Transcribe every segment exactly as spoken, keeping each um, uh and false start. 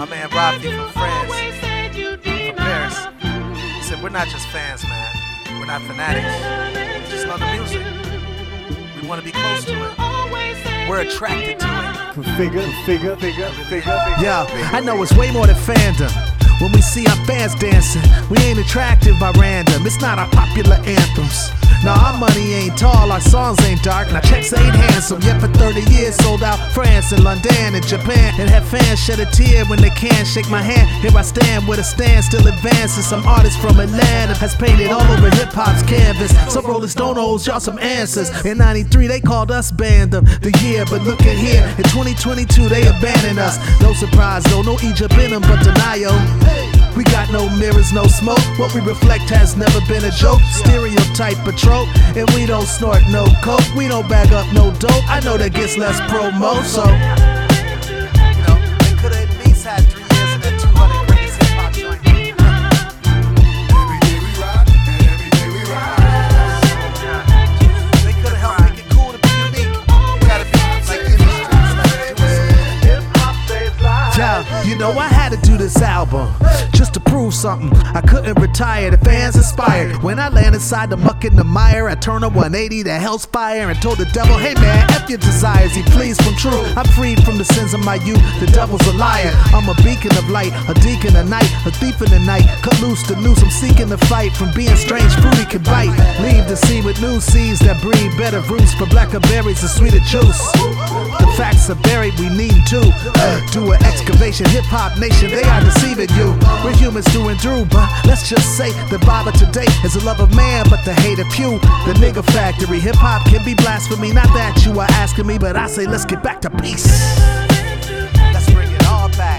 My man Rafi from France, from Paris, he said, we're not just fans, man. We're not fanatics. We just love the music. We want to be close to it. We're attracted to it. Figure, figure, figure, figure. Yo, I know it's way more than fandom. When we see our fans dancing, we ain't attracted by random. It's not our popular anthems. No, our money ain't tall, our songs ain't dark, and our checks ain't handsome. Yet for thirty years sold out France and London and Japan, and have fans shed a tear when they can't shake my hand. Here I stand with a stand still advancing. Some artist from Atlanta has painted all over hip-hop's canvas. Some Rolling Stone owes y'all some answers. In ninety-three they called us Band of the Year, but look at here, in twenty twenty-two they abandoned us. No surprise though, no Egypt in them but denial. We got no mirrors, no smoke. What we reflect has never been a joke. Stereotype patrol, and we don't snort no coke. We don't bag up no dope. I know that gets less promo, so You know, they could've at least had three years in that two hundred greatest hip hop joint. Every day we rock, and every day we rise. They could've helped make it cool to be unique. You gotta be like in the streets, like doing. yeah, you know I had to do this album just to prove something. I couldn't retire, the fans inspired. When I land inside the muck and the mire, I turn a one eighty to hell's fire and told the devil, hey man, F your desires, he flees from true. I'm freed from the sins of my youth, the devil's a liar. I'm a beacon of light, a deacon of night, a thief in the night. Cut loose the noose, I'm seeking the fight. From being strange, fruity can bite. Leave the sea with new seeds that breed better roots. For blacker berries and sweeter juice. The facts are buried, we need to uh, do an excavation. Hip-hop nation, they are deceiving you. We're humans through and through, but let's just say the Bible today is the love of man, but the hate of few. The nigga factory, hip-hop can be blasphemy. Not that you are asking me, but I say let's get back to peace. Let's bring it all back.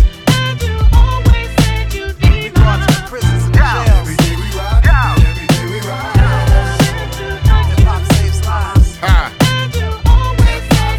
We brought to the prisons and the Every jails. day we rock, and every day we rise. Hip hop saves lives. Ha. Hip-hop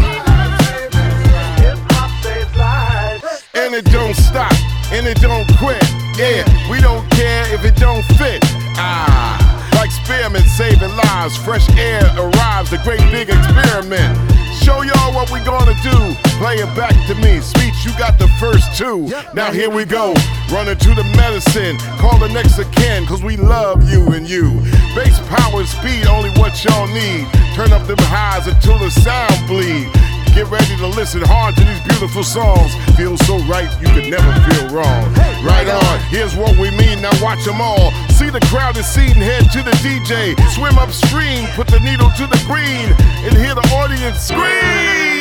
saves lives, baby. And it don't stop, and it don't quit. Yeah, we don't care if it don't fit. Ah, like spearmen saving lives. Fresh air arrives, the great big experiment. Show y'all what we gonna do. Play it back to me. Speech, you got the first two. Now here we go. Running to the medicine. Call the next of kin, cause we love you and you. Bass power and speed, only what y'all need. Turn up them highs until the sound bleed. Get ready to listen hard to these beautiful songs. Feel so right, you could never feel wrong. Right on, here's what we mean, now watch them all. See the crowd is seated, head to the D J. Swim upstream, put the needle to the green, and hear the audience scream.